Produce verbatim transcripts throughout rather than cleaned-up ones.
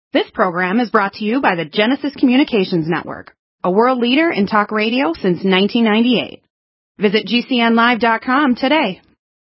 This program is brought to you by the Genesis Communications Network, a world leader in talk radio since nineteen ninety-eight. Visit G C N live dot com today.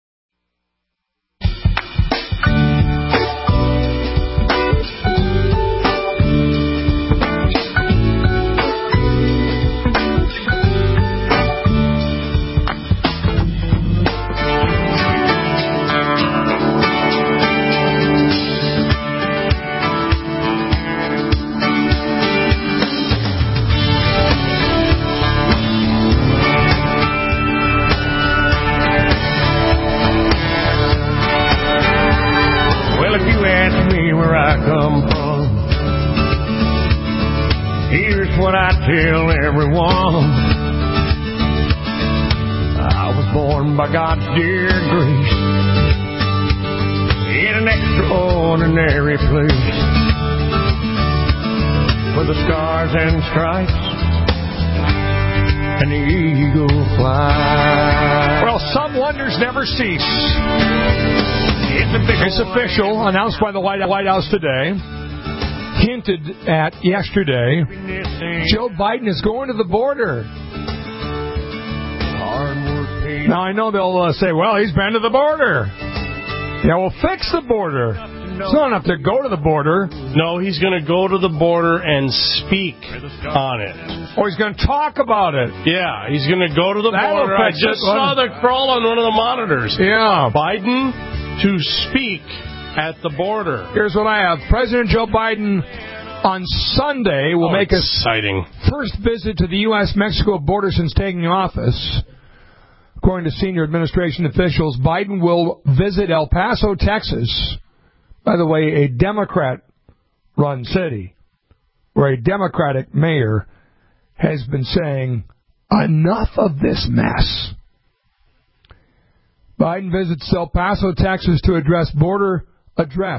What I tell everyone, I was born by God's dear grace in an extraordinary place where the stars and stripes and the eagle fly. Well, some wonders never cease. It's official, it's official announced by the White House today. Hinted at yesterday, Joe Biden is going to the border. Now, I know they'll uh, say, well, he's been to the border. Yeah, well, fix the border. It's not enough to go to the border. No, he's going to go to the border and speak on it. Or he's going to talk about it. Yeah, he's going to go to the That'll border. I just saw the crawl on one of the monitors. Yeah. Biden to speak at the border. Here's what I have. President Joe Biden on Sunday will oh, make exciting. his first visit to the U S Mexico border since taking office. According to senior administration officials, Biden will visit El Paso, Texas. By the way, a Democrat-run city where a Democratic mayor has been saying, enough of this mess. Biden visits El Paso, Texas to address border address.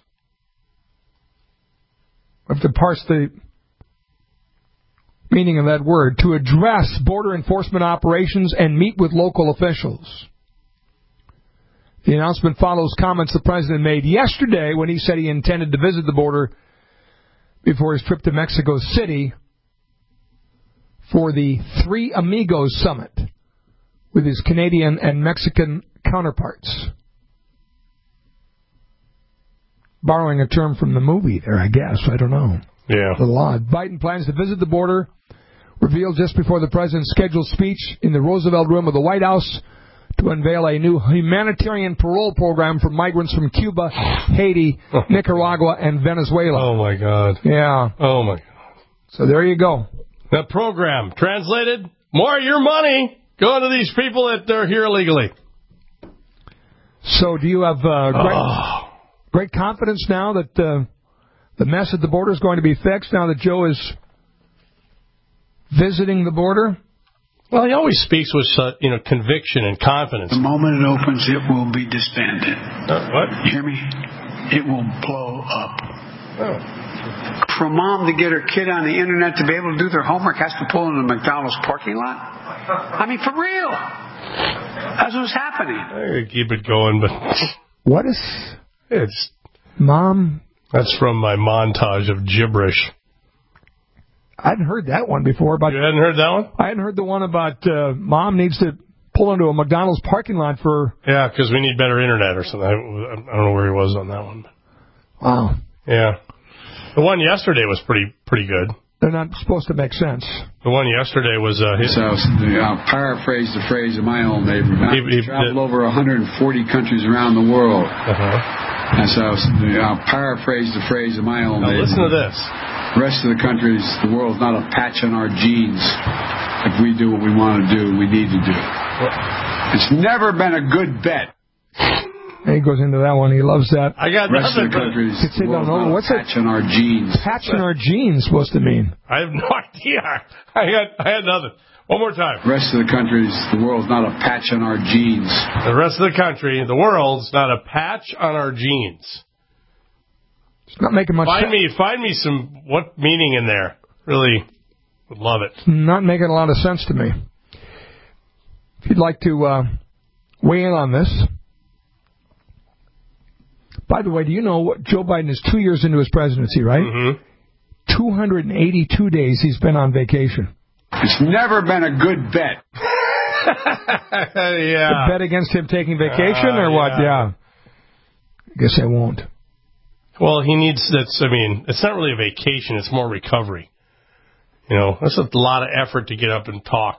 I have to parse the meaning of that word. To address border enforcement operations and meet with local officials. The announcement follows comments the president made yesterday when he said he intended to visit the border before his trip to Mexico City for the Three Amigos Summit with his Canadian and Mexican counterparts. Borrowing a term from the movie there, I guess. I don't know. Yeah. A little odd. Biden plans to visit the border, revealed just before the president's scheduled speech in the Roosevelt Room of the White House to unveil a new humanitarian parole program for migrants from Cuba, Haiti, Nicaragua, and Venezuela. Oh, my God. Yeah. Oh, my God. So there you go. The program, translated, more of your money going to these people that are here illegally. So do you have uh, great, oh. great confidence now that uh, the mess at the border is going to be fixed now that Joe is visiting the border? Well, he always speaks with uh, you know conviction and confidence. The moment it opens, it will be disbanded. Uh, what? You hear me? It will blow up. Oh. For a mom to get her kid on the internet to be able to do their homework has to pull into the McDonald's parking lot? I mean, for real. That's what's happening. I gotta keep it going, but what is it's Mom? That's from my montage of gibberish. I hadn't heard that one before. About you hadn't heard that one? I hadn't heard the one about uh, Mom needs to pull into a McDonald's parking lot for. Yeah, because we need better internet or something. I, I don't know where he was on that one. Wow. Yeah, the one yesterday was pretty pretty good. They're not supposed to make sense. The one yesterday was... Uh, his so I'll paraphrase the phrase of my old neighbor. I've traveled over one hundred forty countries around the world. Uh-huh. And so I'll paraphrase the phrase of my old now neighbor. Listen to this. The rest of the countries, the world's not a patch on our genes. If we do what we want to do, we need to do. What? It's never been a good bet. He goes into that one. He loves that. I got rest nothing. Of the countries, the world's not What's a patch it? on our genes. Patch on our genes supposed to mean? I have no idea. I got. I had nothing. One more time. The rest of the countries, the world's not a patch on our genes. The rest of the country, the world's not a patch on our genes. It's not making much find sense. me, find me some what meaning in there. Really would love it. Not making a lot of sense to me. If you'd like to uh, weigh in on this. By the way, do you know what Joe Biden is two years into his presidency, right? Mm-hmm. two hundred eighty-two days he's been on vacation. It's never been a good bet. Yeah. The bet against him taking vacation uh, or what? Yeah. yeah. I guess I won't. Well, he needs, that's, I mean, it's not really a vacation, it's more recovery. You know, that's a lot of effort to get up and talk.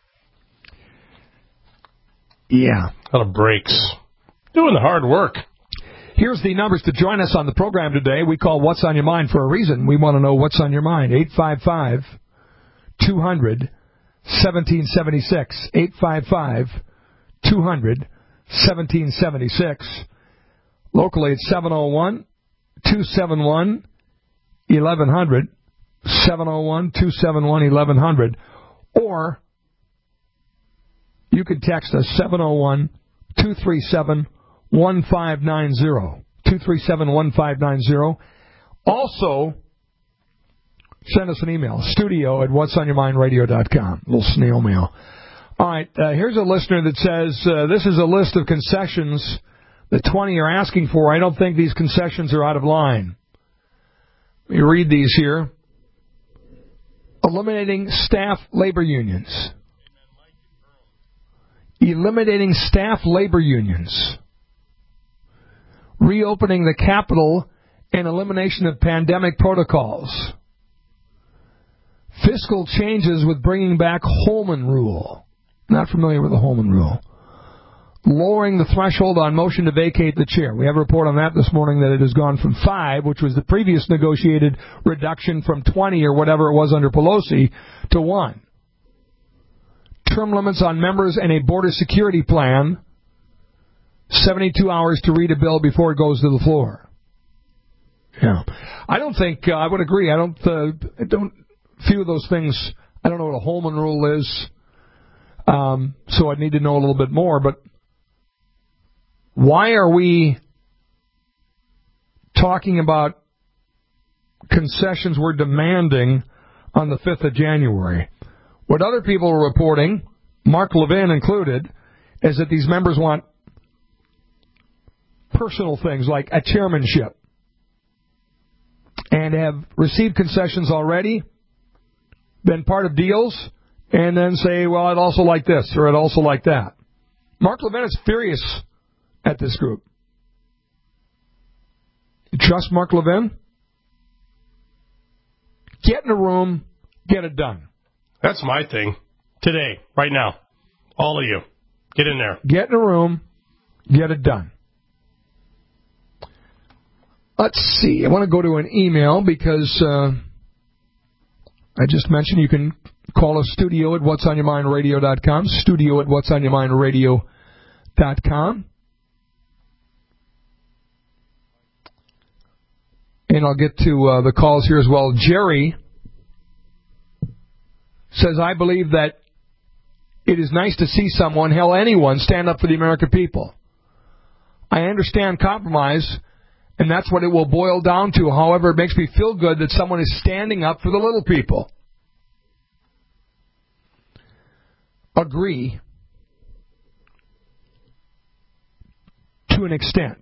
Yeah. A lot of breaks. Doing the hard work. Here's the numbers to join us on the program today. We call What's on Your Mind for a reason. We want to know what's on your mind. eight five five, two hundred, one seven seven six. eight five five, two hundred, one seven seven six. Locally, it's seven oh one, two seven one, eleven hundred. seven oh one, two seven one, eleven hundred. Or you can text us seven oh one, two three seven, one five nine zero. two three seven, one five nine zero. Also, send us an email, studio at what's on your mind radio dot com. A little snail mail. All right, uh, here's a listener that says, uh, this is a list of concessions the twenty are asking for. I don't think these concessions are out of line. Let me read these here. Eliminating staff labor unions. Eliminating staff labor unions. Reopening the Capitol and elimination of pandemic protocols. Fiscal changes with bringing back Holman Rule. Not familiar with the Holman Rule. Lowering the threshold on motion to vacate the chair. We have a report on that this morning that it has gone from five, which was the previous negotiated reduction from twenty or whatever it was under Pelosi, to one. Term limits on members and a border security plan. seventy-two hours to read a bill before it goes to the floor. Yeah. I don't think, uh, I would agree, I don't, uh, I don't, few of those things, I don't know what a Holman Rule is, um, so I'd need to know a little bit more, but why are we talking about concessions we're demanding on the fifth of January? What other people are reporting, Mark Levin included, is that these members want personal things like a chairmanship and have received concessions already, been part of deals, and then say, well, I'd also like this or I'd also like that. Mark Levin is furious at this group. You trust Mark Levin? Get in a room, get it done. That's my thing. Today, right now. All of you. Get in there. Get in a room, get it done. Let's see. I want to go to an email because uh, I just mentioned you can call us studio at what's on your mind radio dot com. Studio at what's on your mind radio dot com. And I'll get to uh, the calls here as well. Jerry says, I believe that it is nice to see someone, hell, anyone, stand up for the American people. I understand compromise, and that's what it will boil down to. However, it makes me feel good that someone is standing up for the little people. Agree to an extent.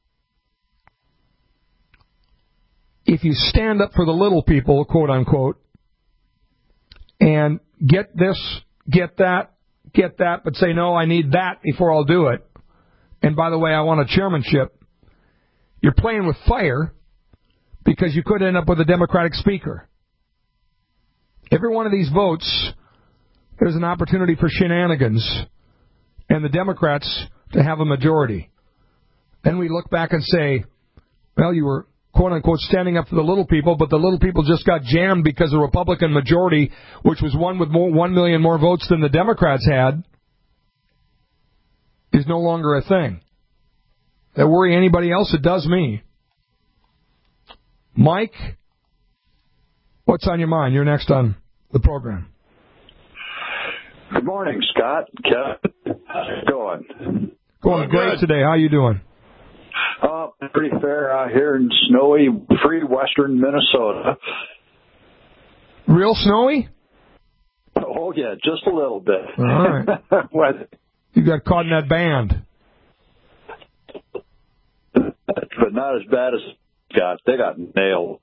If you stand up for the little people, quote unquote, and get this, get that, get that, but say, no, I need that before I'll do it. And by the way, I want a chairmanship. You're playing with fire because you could end up with a Democratic speaker. Every one of these votes, there's an opportunity for shenanigans and the Democrats to have a majority. Then we look back and say, well, you were, quote-unquote, standing up for the little people, but the little people just got jammed because the Republican majority, which was one with more, one million more votes than the Democrats had, is no longer a thing. That worry anybody else? It does me. Mike, what's on your mind? You're next on the program. Good morning, Scott. Kevin, how's it going? Going great today. How you doing? Uh, pretty fair out here in snowy, free western Minnesota. Real snowy? Oh, yeah, just a little bit. All right. You got caught in that band. but not as bad as got. They got nailed.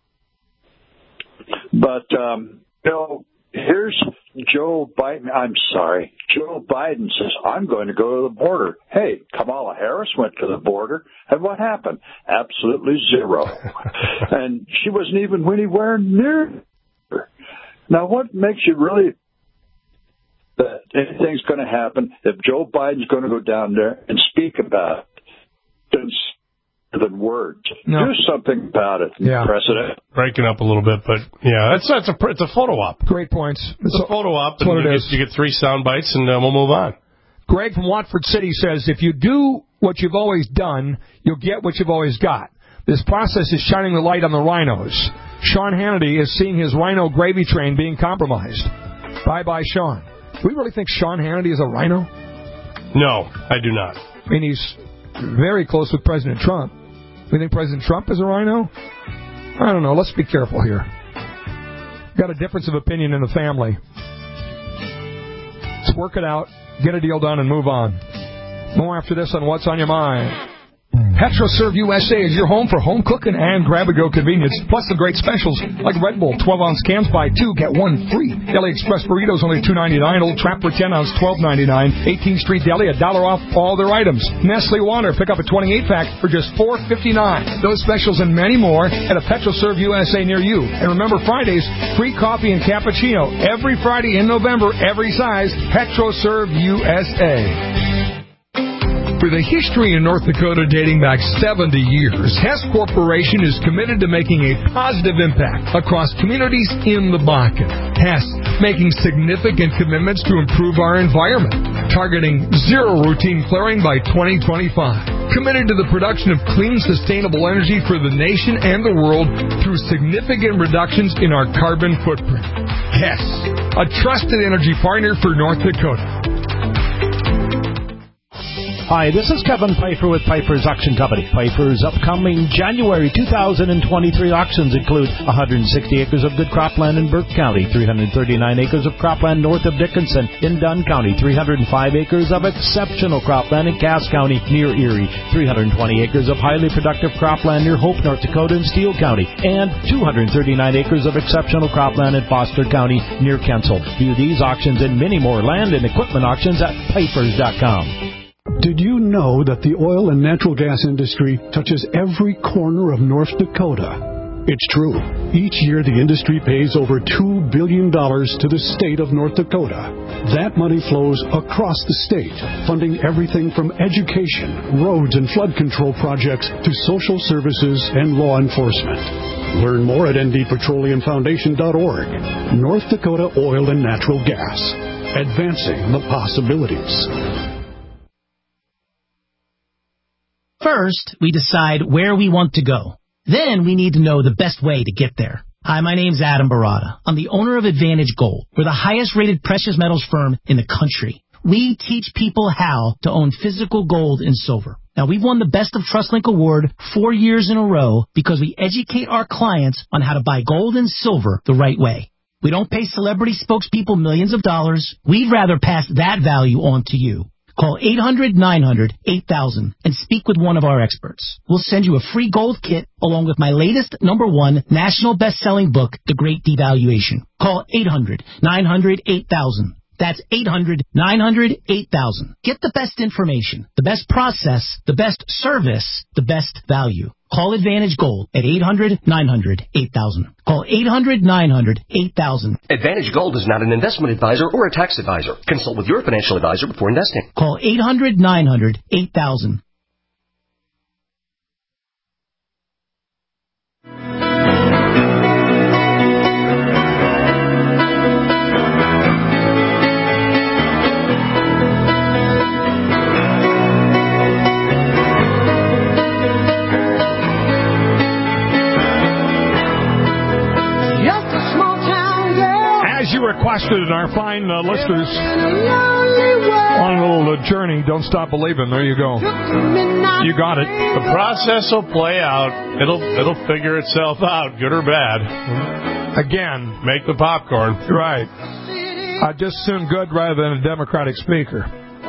But, um, you know, here's Joe Biden. I'm sorry. Joe Biden says, I'm going to go to the border. Hey, Kamala Harris went to the border. And what happened? Absolutely zero. And she wasn't even anywhere near her. Now, what makes you really that anything's going to happen if Joe Biden's going to go down there and speak about it than words? No. Do something about it, yeah. President. Breaking up a little bit, but yeah, that's that's a it's a photo op. Great points. It's, it's a photo op, and what you it get, is. you get three sound bites, and uh, we'll move on. Greg from Watford City says, if you do what you've always done, you'll get what you've always got. This process is shining the light on the rhinos. Sean Hannity is seeing his rhino gravy train being compromised. Bye-bye, Sean. Do we really think Sean Hannity is a rhino? No, I do not. I mean, he's very close with President Trump. We think President Trump is a rhino? I don't know. Let's be careful here. Got a difference of opinion in the family. Let's work it out, get a deal done, and move on. More after this on What's on Your Mind. PetroServe U S A is your home for home cooking and grab-and-go convenience, plus the great specials like Red Bull twelve-ounce cans, buy two, get one free. Deli Express burritos only two ninety-nine. Old Trapper ten-ounce, twelve ninety-nine. eighteenth Street Deli, a dollar off all their items. Nestle Water, pick up a twenty-eight pack for just four fifty-nine. Those specials and many more at a PetroServe U S A near you. And remember, Fridays, free coffee and cappuccino. Every Friday in November, every size, PetroServe U S A. With a history in North Dakota dating back seventy years, Hess Corporation is committed to making a positive impact across communities in the Bakken. Hess making significant commitments to improve our environment, targeting zero routine flaring by twenty twenty-five. Committed to the production of clean, sustainable energy for the nation and the world through significant reductions in our carbon footprint. Hess, a trusted energy partner for North Dakota. Hi, this is Kevin Pfeiffer with Pfeiffer's Auction Company. Pfeiffer's upcoming January two thousand twenty-three auctions include one hundred sixty acres of good cropland in Burke County, three hundred thirty-nine acres of cropland north of Dickinson in Dunn County, three hundred five acres of exceptional cropland in Cass County near Erie, three hundred twenty acres of highly productive cropland near Hope, North Dakota in Steele County, and two hundred thirty-nine acres of exceptional cropland in Foster County near Kensel. View these auctions and many more land and equipment auctions at Pfeiffer's dot com. Did you know that the oil and natural gas industry touches every corner of North Dakota? It's true. Each year the industry pays over two billion dollars to the state of North Dakota. That money flows across the state, funding everything from education, roads and flood control projects to social services and law enforcement. Learn more at N D Petroleum Foundation dot org. North Dakota Oil and Natural Gas. Advancing the possibilities. First, we decide where we want to go. Then we need to know the best way to get there. Hi, my name's Adam Barada. I'm the owner of Advantage Gold. We're the highest-rated precious metals firm in the country. We teach people how to own physical gold and silver. Now, we've won the Best of TrustLink Award four years in a row because we educate our clients on how to buy gold and silver the right way. We don't pay celebrity spokespeople millions of dollars. We'd rather pass that value on to you. Call eight hundred nine hundred eight thousand and speak with one of our experts. We'll send you a free gold kit along with my latest number one national best-selling book, The Great Devaluation. Call eight hundred nine hundred eight thousand. That's eight hundred nine hundred eight thousand. Get the best information, the best process, the best service, the best value. Call Advantage Gold at eight hundred nine hundred eight thousand. Call eight hundred nine hundred eight thousand. Advantage Gold is not an investment advisor or a tax advisor. Consult with your financial advisor before investing. Call eight hundred nine hundred eight thousand. As you requested, and our fine uh, listeners on a little uh, journey, don't stop believing. There you go. You got it. The process will play out. It'll it'll figure itself out, good or bad. Again, make the popcorn. Right. I just soon good rather than a Democratic speaker.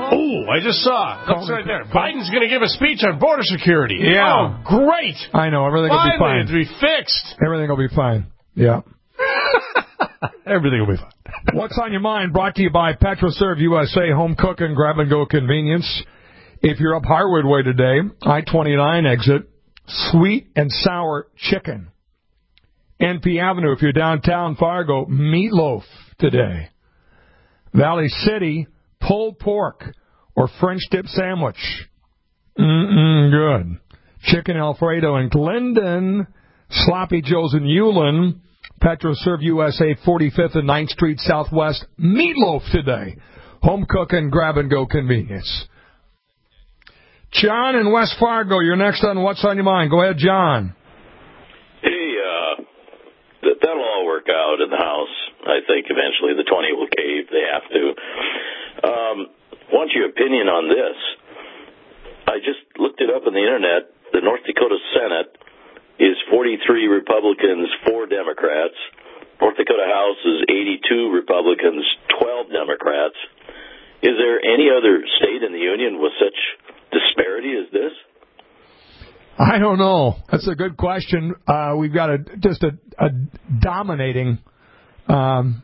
Oh, I just saw. That's right there. Biden's going to give a speech on border security. Yeah. Oh, great. I know. Everything will be fine. Finally, it'll be fixed. Everything will be fine. Yeah. Everything will be fine. What's on your mind? Brought to you by PetroServe U S A, home cooking, grab-and-go convenience. If you're up Harwood Way today, I twenty-nine exit, sweet and sour chicken. N P Avenue, if you're downtown Fargo, meatloaf today. Valley City, pulled pork or French dip sandwich. Mm-mm, good. Chicken Alfredo in Glendon, Sloppy Joe's in Ulen, PetroServe U S A, forty-fifth and ninth Street Southwest, meatloaf today. Home cooking, grab-and-go convenience. John in West Fargo, you're next on What's on Your Mind. Go ahead, John. Hey, uh, th- that'll all work out in the House. I think eventually the twenty will cave. They have to. Um, want your opinion on this. I just looked it up on the Internet. The North Dakota Senate is forty-three Republicans, four Democrats. North Dakota House is eighty-two Republicans, twelve Democrats. Is there any other state in the Union with such disparity as this? I don't know. That's a good question. Uh, we've got a just a, a dominating um,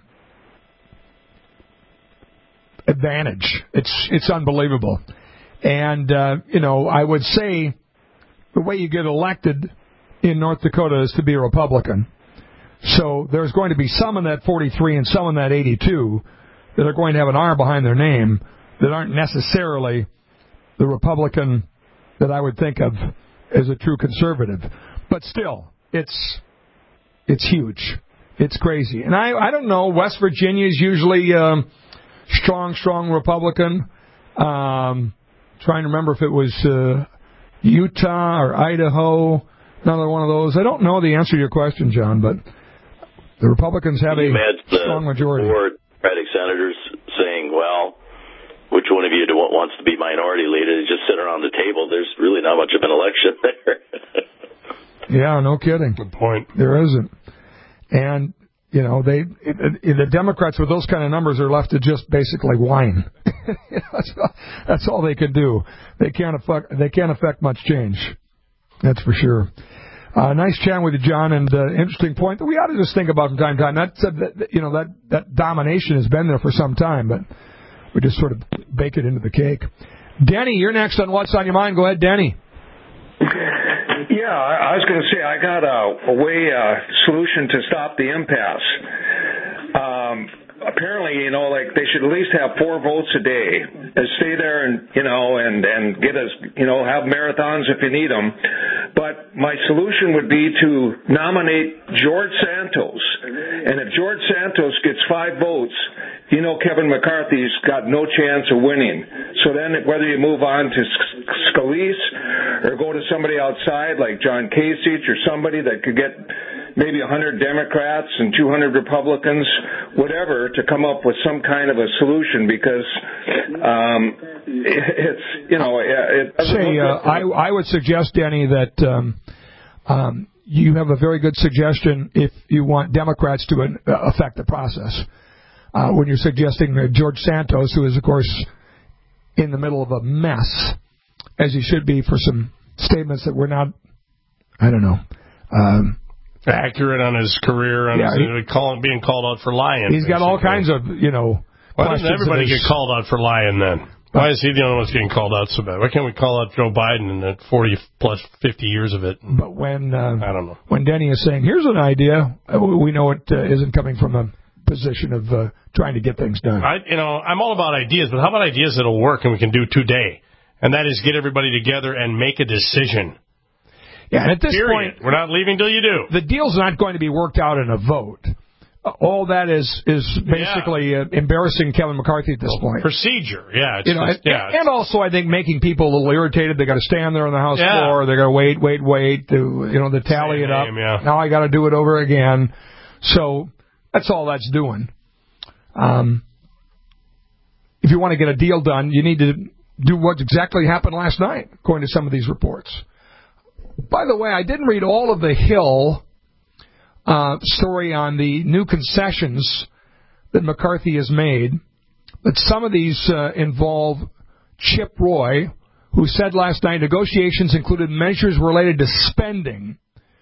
advantage. It's it's unbelievable. And, uh, you know, I would say the way you get elected in North Dakota is to be a Republican. So there's going to be some in that forty-three and some in that eighty-two that are going to have an R behind their name that aren't necessarily the Republican that I would think of as a true conservative. But still, it's it's huge. It's crazy. And I, I don't know, West Virginia is usually um, strong, strong Republican. Um, trying to remember if it was uh, Utah or Idaho, another one of those. I don't know the answer to your question, John, but the Republicans have a strong majority. Four Democratic senators saying, well, which one of you do, wants to be minority leader? They just sit around the table. There's really not much of an election there. Yeah, no kidding. Good point. There isn't. And, you know, they it, it, the Democrats with those kind of numbers are left to just basically whine. that's, that's all they can do. They can't affect, they can't affect much change. That's for sure. Uh, nice chatting with you, John, and uh, interesting point that we ought to just think about from time to time. That, that, you know, that, that domination has been there for some time, but we just sort of bake it into the cake. Denny, you're next on What's on Your Mind. Go ahead, Denny. Yeah, I, I was going to say I got a, a way uh, solution to stop the impasse. Um, apparently, you know, like they should at least have four votes a day. And stay there and you know and and get us you know have marathons if you need them. But my solution would be to nominate George Santos. And if George Santos gets five votes, you know Kevin McCarthy's got no chance of winning. So then whether you move on to Scalise or go to somebody outside like John Kasich or somebody that could get maybe one hundred Democrats and two hundred Republicans, whatever, to come up with some kind of a solution because um, it's, you know... It Say, uh, I, I would suggest, Denny, that um, um, you have a very good suggestion if you want Democrats to uh, affect the process. Uh, when you're suggesting uh, George Santos, who is, of course, in the middle of a mess, as he should be for some statements that were not, I don't know... Um, accurate on his career, on yeah, his, he, call, being called out for lying. He's basically. got all kinds of, you know... Why doesn't everybody get called out for lying then? Why is he the only one that's getting called out so bad? Why can't we call out Joe Biden in that forty plus fifty years of it? But when uh, I don't know. When Denny is saying, "Here's an idea," we know it uh, isn't coming from a position of uh, trying to get things done. I, you know, I'm all about ideas, but how about ideas that'll work and we can do today? And that is get everybody together and make a decision. Yeah, and at this Period. point, we're not leaving till you do. The deal's not going to be worked out in a vote. All that is is basically yeah. uh, embarrassing Kevin McCarthy at this well, point. Procedure, yeah. It's you know, just, and, yeah, and also I think making people a little irritated. They got to stand there on the House yeah. floor. They got to wait, wait, wait to you know to tally Same it up. name, yeah. Now I got to do it over again. So that's all that's doing. Um, if you want to get a deal done, you need to do what exactly happened last night, according to some of these reports. By the way, I didn't read all of the Hill uh, story on the new concessions that McCarthy has made, but some of these uh, involve Chip Roy, who said last night negotiations included measures related to spending.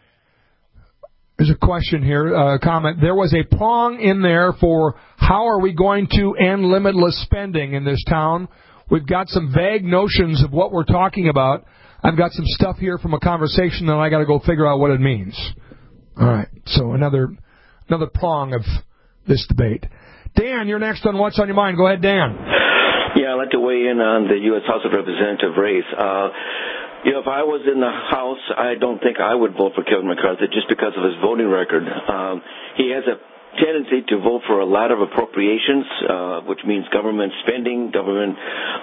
There's a question here, a comment. There was a prong in there for how are we going to end limitless spending in this town. We've got some vague notions of what we're talking about. I've got some stuff here from a conversation that I got to go figure out what it means. All right, so another another prong of this debate. Dan, you're next on What's on Your Mind. Go ahead, Dan. Yeah, I'd like to weigh in on the U S House of Representative race. Uh, you know, if I was in the House, I don't think I would vote for Kevin McCarthy just because of his voting record. Um, he has a tendency to vote for a lot of appropriations, uh, which means government spending, government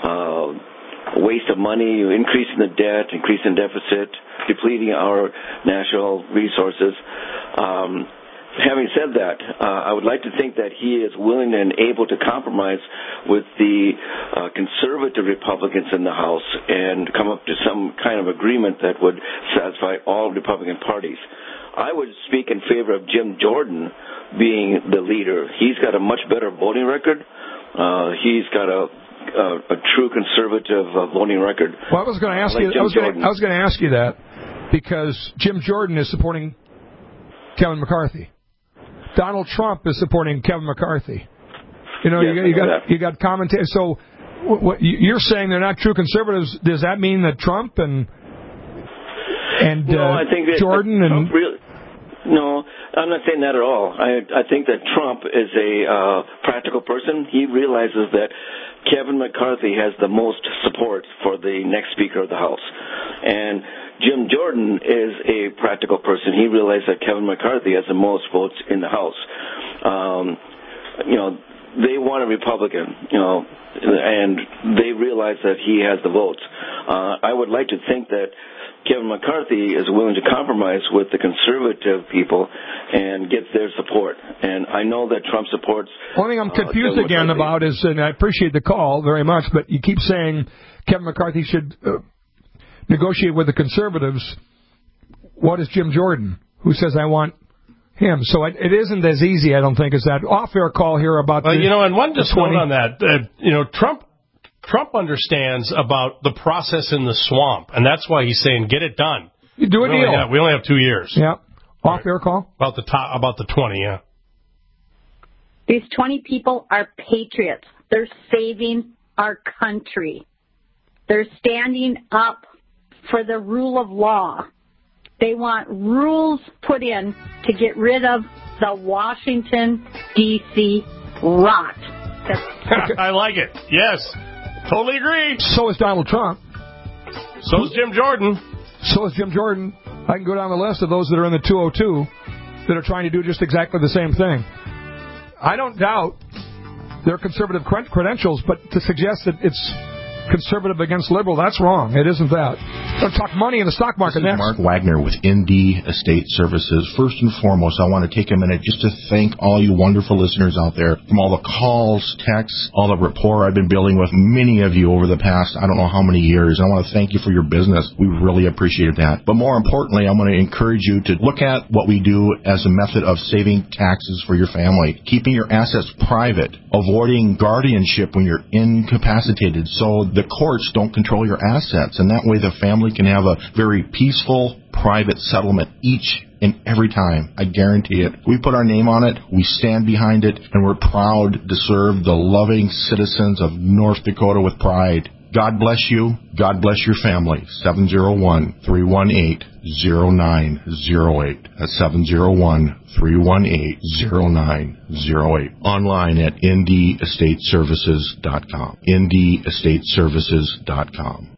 uh, waste of money, increasing the debt, increasing deficit, depleting our national resources. Um, having said that, uh, I would like to think that he is willing and able to compromise with the uh, conservative Republicans in the House and come up to some kind of agreement that would satisfy all Republican parties. I would speak in favor of Jim Jordan being the leader. He's got a much better voting record. Uh, he's got a, a, a true conservative uh, voting record. Well, I was going to ask like you. I was going to, I was going to ask you that because Jim Jordan is supporting Kevin McCarthy. Donald Trump is supporting Kevin McCarthy. You know, yes, you, you got that. you got commentators. So, what, you're saying they're not true conservatives? Does that mean that Trump and and no, uh, I think that Jordan Trump and really, no, I'm not saying that at all. I I think that Trump is a uh, practical person. He realizes that Kevin McCarthy has the most support for the next Speaker of the House, and Jim Jordan is a practical person. He realized that Kevin McCarthy has the most votes in the House. Um, you know, they want a Republican, you know, and they realize that he has the votes. Uh, I would like to think that Kevin McCarthy is willing to compromise with the conservative people and get their support. And I know that Trump supports... One thing I'm confused uh, again McCarthy. about is, and I appreciate the call very much, but you keep saying Kevin McCarthy should... Uh, negotiate with the conservatives. What is Jim Jordan, who says I want him? So it, it isn't as easy, I don't think, as that. Off-air call here about well, the, you know, and one just twenty note on that. Uh, you know, Trump Trump understands about the process in the swamp, and that's why he's saying get it done. You do a we deal. Only have, we only have two years. Yeah. Off-air call about the top, about the twenty. Yeah. These twenty people are patriots. They're saving our country. They're standing up for the rule of law. They want rules put in to get rid of the Washington, D C rot. I like it. Yes. Totally agree. So is Donald Trump. So is Jim Jordan. So is Jim Jordan. I can go down the list of those that are in the two oh two that are trying to do just exactly the same thing. I don't doubt their conservative credentials, but to suggest that it's conservative against liberal, that's wrong. It isn't that. Don't talk money in the stock market This is next. Mark Wagner with N D Estate Services. First and foremost, I want to take a minute just to thank all you wonderful listeners out there from all the calls, texts, all the rapport I've been building with many of you over the past, I don't know how many years. I want to thank you for your business. We really appreciate that. But more importantly, I want to encourage you to look at what we do as a method of saving taxes for your family, keeping your assets private, avoiding guardianship when you're incapacitated so the courts don't control your assets, and that way the family can have a very peaceful, private settlement each and every time. I guarantee it. We put our name on it, we stand behind it, and we're proud to serve the loving citizens of North Dakota with pride. God bless you. God bless your family. seven oh one, three one eight, oh nine oh eight. That's seven oh one, three one eight, oh nine oh eight. Online at N D estate services dot com. N D estate services dot com.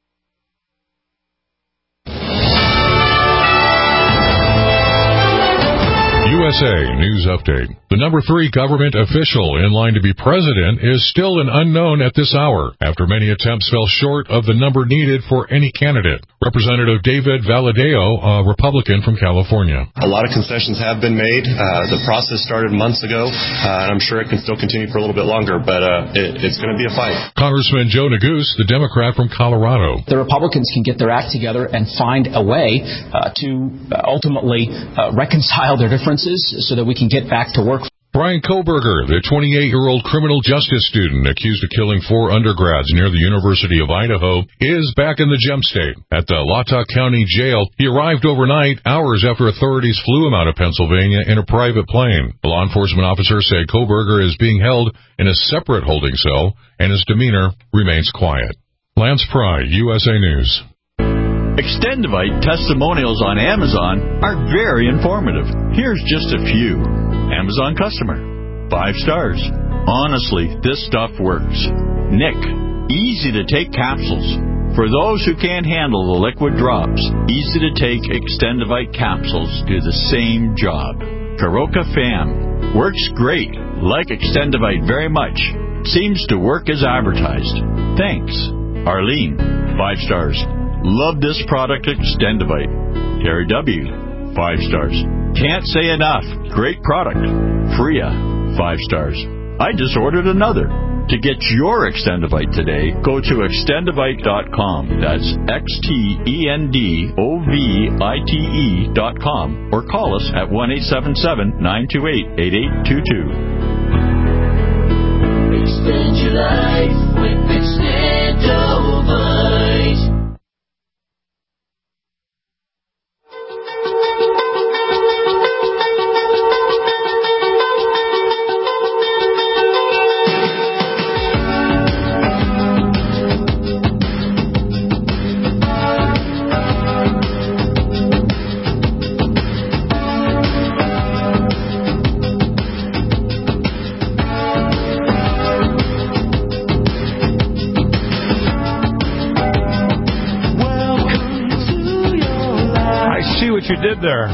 U S A News Update. The number three government official in line to be president is still an unknown at this hour, after many attempts fell short of the number needed for any candidate. Representative David Valadao, a Republican from California. A lot of concessions have been made. Uh, the process started months ago, uh, and I'm sure it can still continue for a little bit longer, but uh, it, it's going to be a fight. Congressman Joe Neguse, the Democrat from Colorado. The Republicans can get their act together and find a way uh, to ultimately uh, reconcile their differences so that we can get back to work. Brian Koberger, the twenty-eight-year-old criminal justice student accused of killing four undergrads near the University of Idaho, is back in the gem state. At the Latah County Jail, he arrived overnight, hours after authorities flew him out of Pennsylvania in a private plane. The law enforcement officers say Koberger is being held in a separate holding cell, and his demeanor remains quiet. Lance Pry, U S A News. Extendivite testimonials on Amazon are very informative. Here's just a few. Amazon customer. Five stars. Honestly, this stuff works. Nick. Easy to take capsules. For those who can't handle the liquid drops, easy to take Extendivite capsules do the same job. Karoka Fam. Works great. Like Extendivite very much. Seems to work as advertised. Thanks. Arlene. Five stars. Love this product, Extendivite. Terry W. Five stars. Can't say enough. Great product. Freya. Five stars. I just ordered another. To get your Extendivite today, go to extendivite dot com. That's X T E N D O V I T E dot com. Or call us at one eight seven seven, nine two eight, eight eight two two. Extend your life with Extendivite. You did there.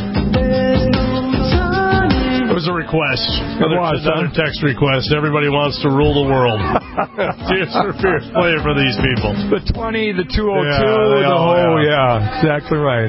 It was a request. It was, another huh? text request. Everybody wants to rule the world. Tears for Fears playing for these people. The twenty, the two oh two, yeah, the whole, yeah. yeah, exactly right.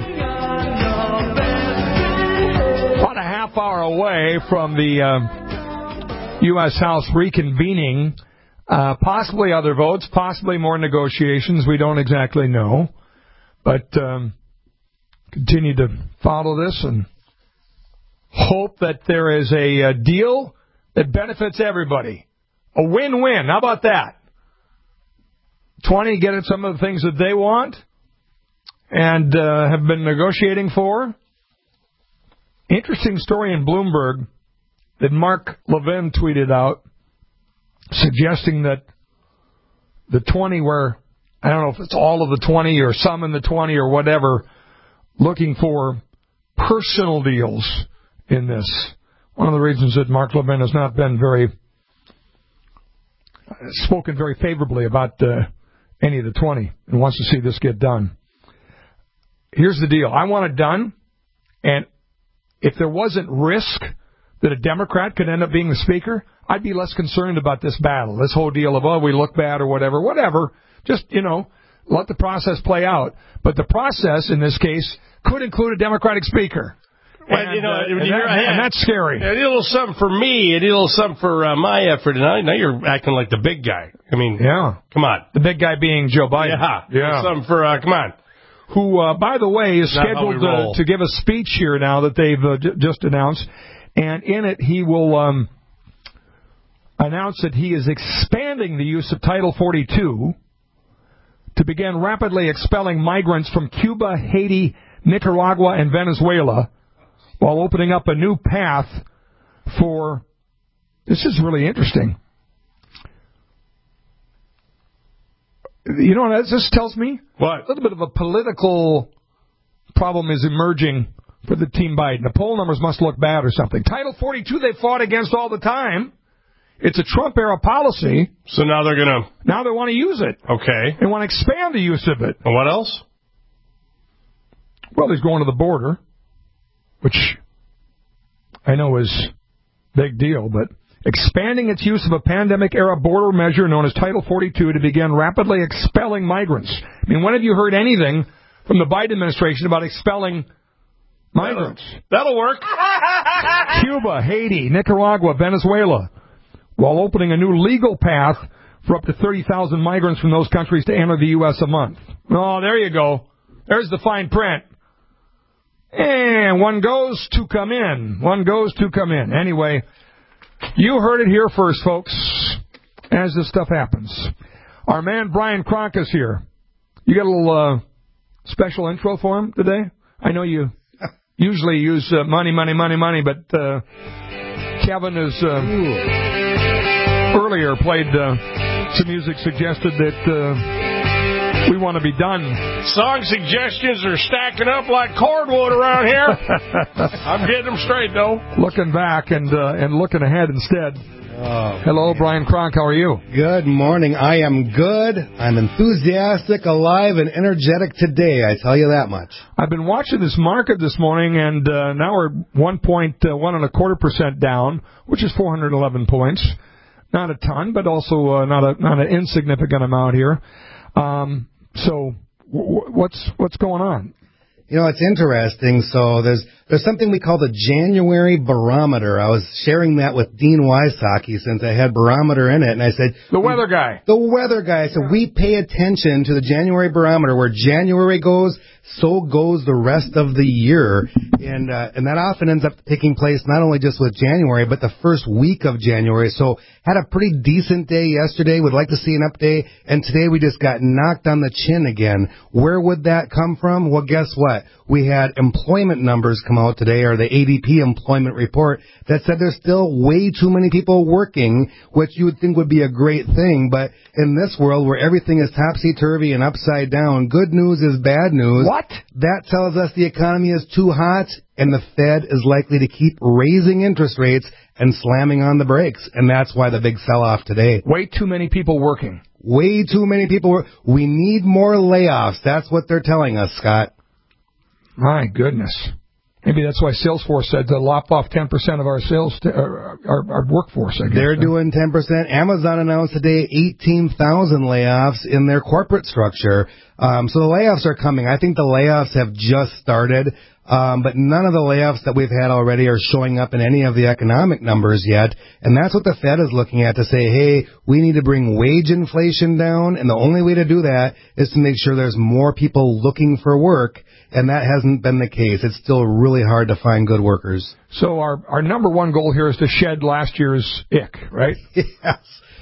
About a half hour away from the um, U S House reconvening, uh, possibly other votes, possibly more negotiations. We don't exactly know, but. Um, Continue to follow this and hope that there is a, a deal that benefits everybody. A win-win. How about that? twenty get at some of the things that they want and uh, have been negotiating for. Interesting story in Bloomberg that Mark Levin tweeted out suggesting that the twenty were, I don't know if it's all of the twenty or some in the twenty or whatever, looking for personal deals in this. One of the reasons that Mark Levin has not been very, uh, spoken very favorably about uh, any of the twenty and wants to see this get done. Here's the deal. I want it done, and if there wasn't risk that a Democrat could end up being the speaker, I'd be less concerned about this battle, this whole deal of, oh, we look bad or whatever, whatever. Just, you know, let the process play out. But the process, in this case, could include a Democratic speaker. Well, and, you know, uh, and, you're, that, and that's scary. A little something for me, a little something for uh, my effort. And I, now you're acting like the big guy. I mean, yeah, come on. The big guy being Joe Biden. Yeah, yeah. Something for, uh, come on. Who, uh, by the way, is Not scheduled to, to give a speech here now that they've uh, j- just announced. And in it, he will um, announce that he is expanding the use of Title forty-two to begin rapidly expelling migrants from Cuba, Haiti, Nicaragua, and Venezuela, while opening up a new path for, this is really interesting. You know what this tells me? What? A little bit of a political problem is emerging for the Team Biden. The poll numbers must look bad or something. Title forty-two they fought against all the time. It's a Trump-era policy. So now they're going to... Now they want to use it. Okay. They want to expand the use of it. And what else? Well, he's going to the border, which I know is a big deal, but expanding its use of a pandemic-era border measure known as Title forty-two to begin rapidly expelling migrants. I mean, when have you heard anything from the Biden administration about expelling migrants? That'll, that'll work. Cuba, Haiti, Nicaragua, Venezuela, while opening a new legal path for up to thirty thousand migrants from those countries to enter the U S a month. Oh, there you go. There's the fine print. And one goes, two come in. One goes, two come in. Anyway, You heard it here first, folks, as this stuff happens. Our man Brian Kronk is here. You got a little uh, special intro for him today? I know you usually use uh, money, money, money, money, but uh, Kevin has uh, earlier played uh, some music, suggested that uh, we want to be done. Song suggestions are stacking up like cordwood around here. I'm getting them straight, though. Looking back and uh, and looking ahead instead. Oh, Hello, Brian Kronk. How are you? Good morning. I am good. I'm enthusiastic, alive, and energetic today. I tell you that much. I've been watching this market this morning, and uh, now we're one point one and a quarter percent down, which is four hundred eleven points. Not a ton, but also uh, not a not an insignificant amount here. Um, so, w- what's what's going on? You know, it's interesting. So there's there's something we call the January barometer. I was sharing that with Dean Wysocki since I had barometer in it, and I said the weather guy. The weather guy. So we pay attention to the January barometer. Where January goes, so goes the rest of the year, and uh, and that often ends up taking place not only just with January, but the first week of January. So had a pretty decent day yesterday. Would like to see an update, and today we just got knocked on the chin again. Where would that come from? Well, guess what? We had employment numbers come out today, or the A D P employment report, that said there's still way too many people working, which you would think would be a great thing. But in this world where everything is topsy-turvy and upside down, good news is bad news. What? That tells us the economy is too hot, and the Fed is likely to keep raising interest rates and slamming on the brakes. And that's why the big sell-off today. Way too many people working. Way too many people work. We need more layoffs. That's what they're telling us, Scott. My goodness. Maybe that's why Salesforce said to lop off ten percent of our sales, t- our, our, our workforce. I guess. They're doing ten percent. Amazon announced today eighteen thousand layoffs in their corporate structure. Um, so the layoffs are coming. I think the layoffs have just started, um, but none of the layoffs that we've had already are showing up in any of the economic numbers yet. And that's what the Fed is looking at to say, hey, we need to bring wage inflation down, and the only way to do that is to make sure there's more people looking for work. And that hasn't been the case. It's still really hard to find good workers. So our our number one goal here is to shed last year's ick, right? Yes.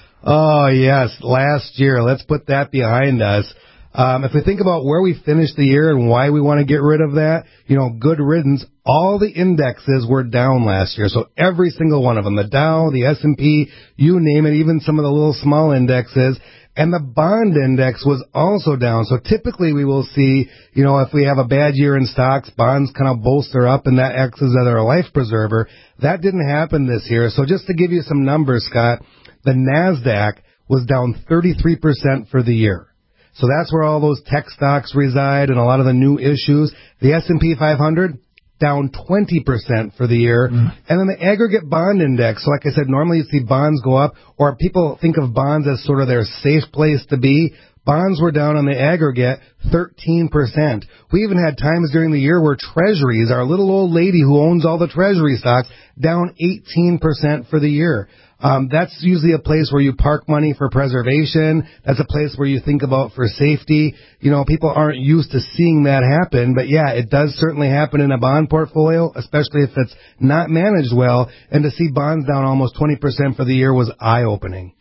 Oh, yes. Last year. Let's put that behind us. Um, if we think about where we finished the year and why we want to get rid of that, you know, good riddance. All the indexes were down last year. So every single one of them, the Dow, the S and P, you name it, even some of the little small indexes. And the bond index was also down. So typically we will see, you know, if we have a bad year in stocks, bonds kind of bolster up and that acts as their life preserver. That didn't happen this year. So just to give you some numbers, Scott, the NASDAQ was down thirty-three percent for the year. So that's where all those tech stocks reside and a lot of the new issues. The S and P five hundred, down twenty percent for the year. Mm. And then the aggregate bond index. So like I said, normally you see bonds go up, or people think of bonds as sort of their safe place to be. Bonds were down on the aggregate thirteen percent. We even had times during the year where treasuries, our little old lady who owns all the treasury stocks, down eighteen percent for the year. Um, that's usually a place where you park money for preservation. That's a place where you think about for safety. You know, people aren't used to seeing that happen, but yeah, it does certainly happen in a bond portfolio, especially if it's not managed well. And to see bonds down almost twenty percent for the year was eye-opening.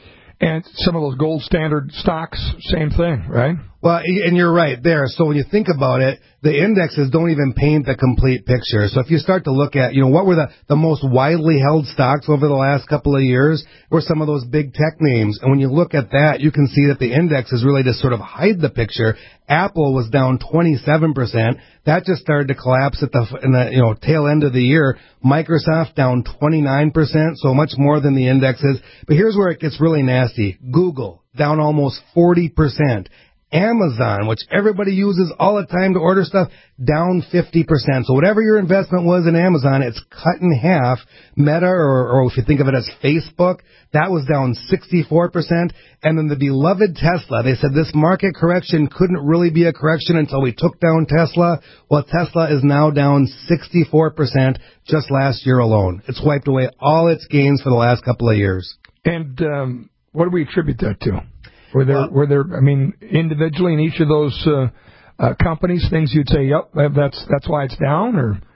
And some of those gold standard stocks, same thing, right? Well, and you're right there. So when you think about it, the indexes don't even paint the complete picture. So if you start to look at, you know, what were the, the most widely held stocks over the last couple of years were some of those big tech names. And when you look at that, you can see that the indexes really just sort of hide the picture. Apple was down twenty-seven percent. That just started to collapse at the, in the, you know, tail end of the year. Microsoft down twenty-nine percent, so much more than the indexes. But here's where it gets really nasty. Google down almost forty percent. Amazon, which everybody uses all the time to order stuff, down fifty percent. So whatever your investment was in Amazon, it's cut in half. Meta, or, or if you think of it as Facebook, that was down sixty-four percent. And then the beloved Tesla, they said this market correction couldn't really be a correction until we took down Tesla. Well, Tesla is now down sixty-four percent just last year alone. It's wiped away all its gains for the last couple of years. And um, what do we attribute that to? Were there, uh, were there, I mean, individually in each of those uh, uh, companies, things you'd say, yep, that's that's why it's down, or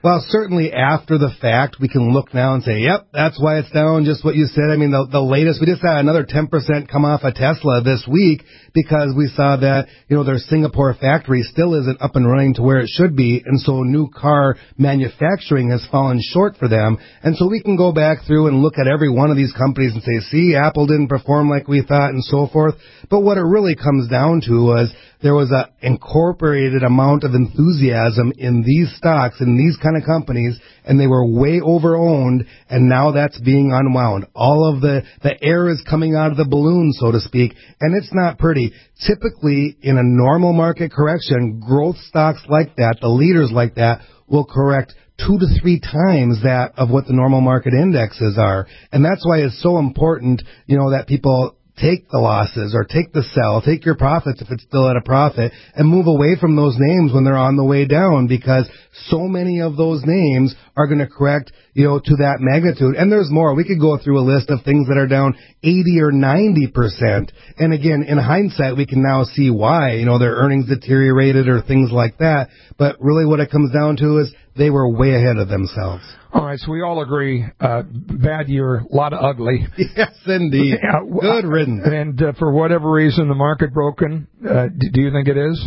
Well, certainly after the fact, we can look now and say, yep, that's why it's down, just what you said. I mean, the, the latest, we just had another ten percent come off of Tesla this week because we saw that, you know, their Singapore factory still isn't up and running to where it should be, and so new car manufacturing has fallen short for them. And so we can go back through and look at every one of these companies and say, see, Apple didn't perform like we thought and so forth. But what it really comes down to was there was an incorporated amount of enthusiasm in these stocks, in these kind of companies, and they were way over-owned, and now that's being unwound. All of the, the air is coming out of the balloon, so to speak, and it's not pretty. Typically, in a normal market correction, growth stocks like that, the leaders like that, will correct two to three times that of what the normal market indexes are. And that's why it's so important, you know, that people take the losses or take the sell, take your profits if it's still at a profit, and move away from those names when they're on the way down, because so many of those names are going to correct, you know, to that magnitude. And there's more. We could go through a list of things that are down eighty or ninety percent. And again, in hindsight, we can now see why, you know, their earnings deteriorated or things like that. But really what it comes down to is they were way ahead of themselves. All right, so we all agree, uh, bad year, a lot of ugly. Yes, indeed. Yeah, good riddance. And uh, for whatever reason, the market broken. Uh, do you think it is?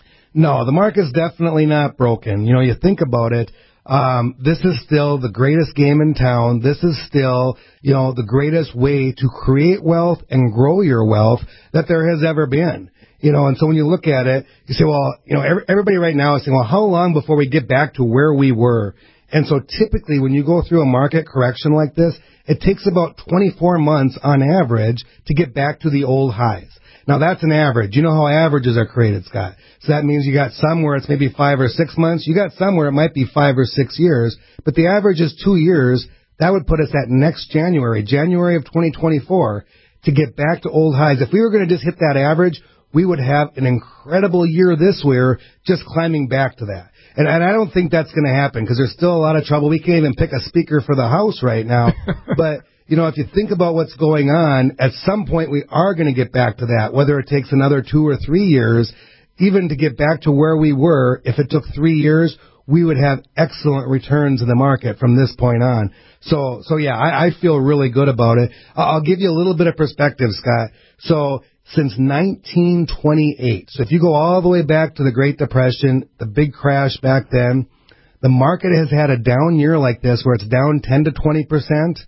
No, the market's definitely not broken. You know, you think about it, um, this is still the greatest game in town. This is still, you know, the greatest way to create wealth and grow your wealth that there has ever been. You know, and so when you look at it, you say, well, you know, every, everybody right now is saying, well, how long before we get back to where we were? And so typically when you go through a market correction like this, it takes about twenty-four months on average to get back to the old highs. Now that's an average. You know how averages are created, Scott. So that means you got some where it's maybe five or six months. You got some where it might be five or six years. But the average is two years. That would put us at next January, January of twenty twenty-four, to get back to old highs. If we were going to just hit that average, we would have an incredible year this year just climbing back to that. And, and I don't think that's going to happen because there's still a lot of trouble. We can't even pick a speaker for the House right now. But, you know, if you think about what's going on, at some point we are going to get back to that, whether it takes another two or three years, even to get back to where we were. If it took three years, we would have excellent returns in the market from this point on. So, so yeah, I, I feel really good about it. I'll give you a little bit of perspective, Scott. So, since nineteen twenty-eight. So if you go all the way back to the Great Depression, the big crash back then, the market has had a down year like this where it's down ten to twenty percent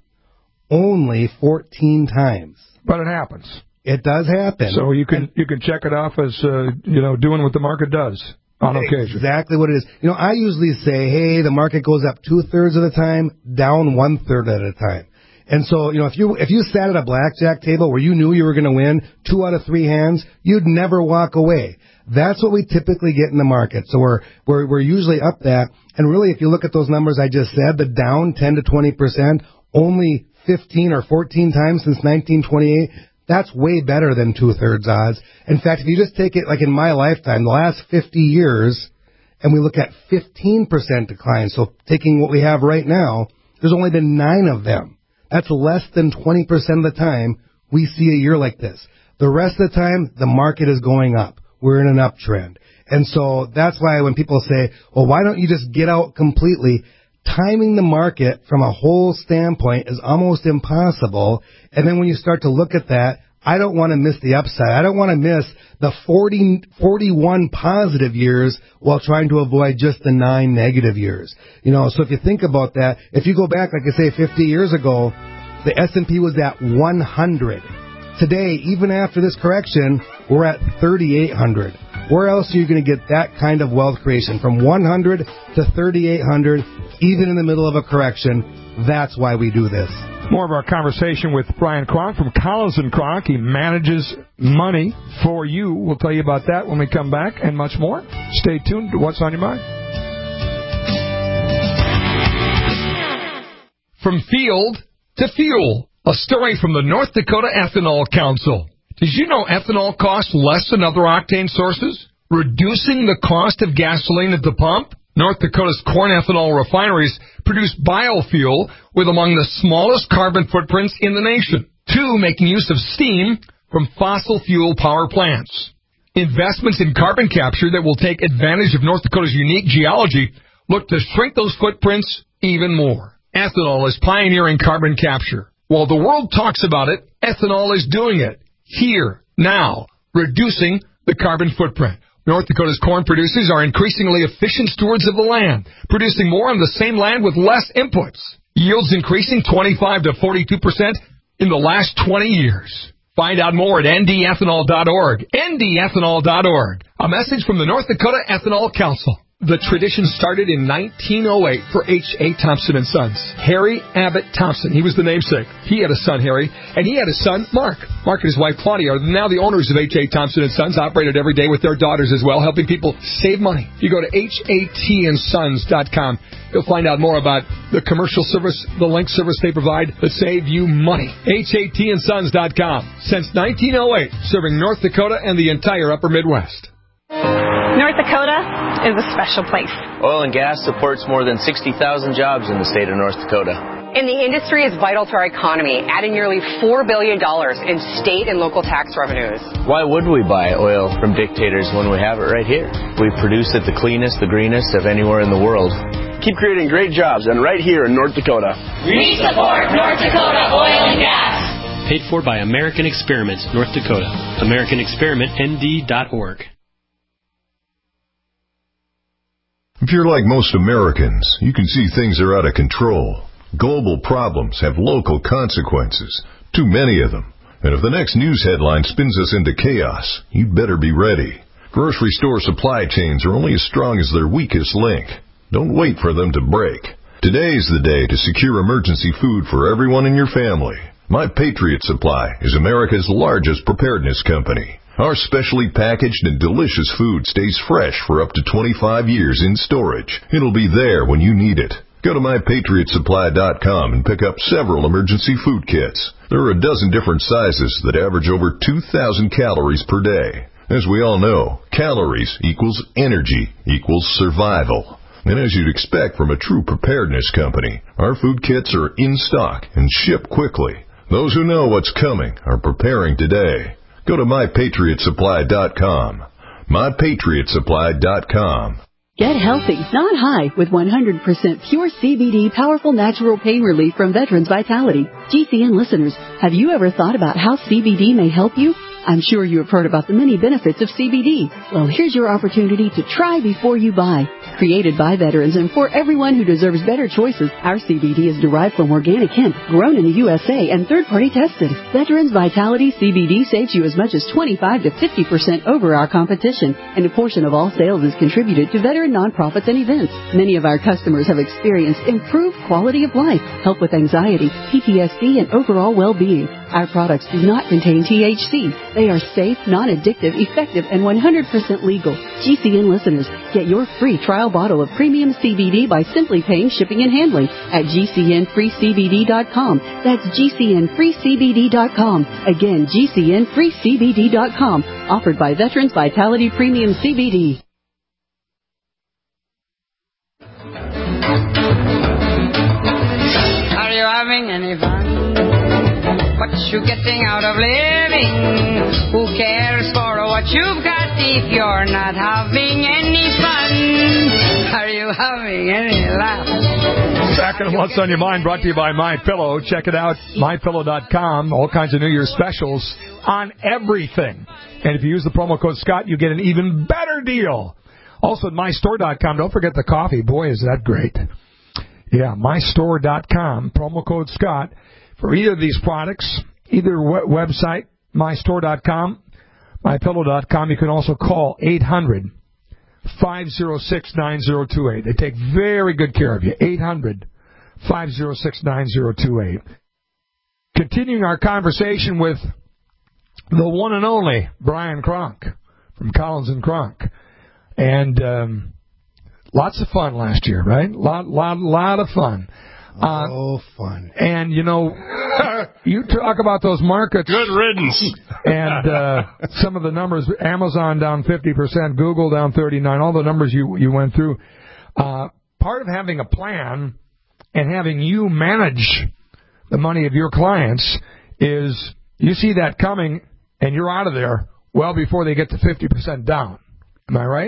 only fourteen times. But it happens. It does happen. So you can you can check it off as, uh, you know, doing what the market does on occasion. Exactly what it is. You know, I usually say, hey, the market goes up two-thirds of the time, down one-third at a time. And so, you know, if you if you sat at a blackjack table where you knew you were going to win two out of three hands, you'd never walk away. That's what we typically get in the market. So we're we're we're usually up that. And really, if you look at those numbers I just said, the down ten to twenty percent, only fifteen or fourteen times since nineteen twenty-eight. That's way better than two-thirds odds. In fact, if you just take it like in my lifetime, the last fifty years, and we look at fifteen percent decline, so taking what we have right now, there's only been nine of them. That's less than twenty percent of the time we see a year like this. The rest of the time, the market is going up. We're in an uptrend. And so that's why when people say, well, why don't you just get out completely? Timing the market from a whole standpoint is almost impossible. And then when you start to look at that, I don't want to miss the upside. I don't want to miss the forty, forty-one positive years while trying to avoid just the nine negative years. You know, so if you think about that, if you go back, like I say, fifty years ago, the S and P was at one hundred. Today, even after this correction, we're at thirty-eight hundred. Where else are you going to get that kind of wealth creation? From one hundred to thirty-eight hundred, even in the middle of a correction. That's why we do this. More of our conversation with Brian Kronk from Collins and Kronk. He manages money for you. We'll tell you about that when we come back and much more. Stay tuned to What's on Your Mind. From field to fuel, a story from the North Dakota Ethanol Council. Did you know ethanol costs less than other octane sources, reducing the cost of gasoline at the pump? North Dakota's corn ethanol refineries produce biofuel with among the smallest carbon footprints in the nation. Two, making use of steam from fossil fuel power plants. Investments in carbon capture that will take advantage of North Dakota's unique geology look to shrink those footprints even more. Ethanol is pioneering carbon capture. While the world talks about it, ethanol is doing it. Here, now, reducing the carbon footprint. North Dakota's corn producers are increasingly efficient stewards of the land, producing more on the same land with less inputs. Yields increasing twenty-five to forty-two percent in the last twenty years. Find out more at N D ethanol dot org. N D ethanol dot org. A message from the North Dakota Ethanol Council. The tradition started in nineteen oh eight for H A. Thompson and Sons. Harry Abbott Thompson, he was the namesake. He had a son, Harry, and he had a son, Mark. Mark and his wife, Claudia, are now the owners of H A. Thompson and Sons, operated every day with their daughters as well, helping people save money. You go to H A T and sons dot com. You'll find out more about the commercial service, the link service they provide that save you money. H A T and sons dot com. Since nineteen oh eight, serving North Dakota and the entire upper Midwest. North Dakota is a special place. Oil and gas supports more than sixty thousand jobs in the state of North Dakota. And the industry is vital to our economy, adding nearly four billion dollars in state and local tax revenues. Why would we buy oil from dictators when we have it right here? We produce it the cleanest, the greenest of anywhere in the world. Keep creating great jobs, and right here in North Dakota. We support North Dakota Oil and Gas. Paid for by American Experiment, North Dakota. American Experiment N D dot org. If you're like most Americans, you can see things are out of control. Global problems have local consequences, too many of them. And if the next news headline spins us into chaos, you'd better be ready. Grocery store supply chains are only as strong as their weakest link. Don't wait for them to break. Today's the day to secure emergency food for everyone in your family. My Patriot Supply is America's largest preparedness company. Our specially packaged and delicious food stays fresh for up to twenty-five years in storage. It'll be there when you need it. Go to my patriot supply dot com and pick up several emergency food kits. There are a dozen different sizes that average over two thousand calories per day. As we all know, calories equals energy equals survival. And as you'd expect from a true preparedness company, our food kits are in stock and ship quickly. Those who know what's coming are preparing today. Go to my patriot supply dot com. my patriot supply dot com. Get healthy, not high, with one hundred percent pure C B D powerful natural pain relief from Veterans Vitality. G C N listeners, have you ever thought about how C B D may help you? I'm sure you have heard about the many benefits of C B D. Well, here's your opportunity to try before you buy. Created by veterans and for everyone who deserves better choices, our C B D is derived from organic hemp, grown in the U S A and third-party tested. Veterans Vitality C B D saves you as much as twenty-five to fifty percent over our competition, and a portion of all sales is contributed to veteran nonprofits and events. Many of our customers have experienced improved quality of life, help with anxiety, P T S D, and overall well-being. Our products do not contain T H C. They are safe, non-addictive, effective, and one hundred percent legal. G C N listeners, get your free trial bottle of premium C B D by simply paying shipping and handling at G C N free C B D dot com. That's G C N free C B D dot com. Again, G C N free C B D dot com. Offered by Veterans Vitality Premium C B D. Are you having any fun? What you getting out of living? Who cares for what you've got if you're not having any fun? Are you having any laugh? Back in What's on Your Mind, brought to you by MyPillow. Check it out, my pillow dot com. All kinds of New Year's specials on everything. And if you use the promo code Scott, you get an even better deal. Also at my store dot com. Don't forget the coffee. Boy, is that great. Yeah, my store dot com, promo code Scott. For either of these products, either website, my store dot com, my pillow dot com, you can also call eight hundred, five oh six, nine oh two eight. They take very good care of you. eight hundred, five oh six, nine oh two eight. Continuing our conversation with the one and only Brian Kronk from Collins and Kronk. And um, lots of fun last year, right? Lot, lot, lot of fun. Uh, oh, fun. And, you know, you talk about those markets. Good riddance. And uh, some of the numbers, Amazon down fifty percent, Google down thirty-nine, all the numbers you, you went through. Uh, part of having a plan and having you manage the money of your clients is you see that coming and you're out of there well before they get to fifty percent down. Am I right?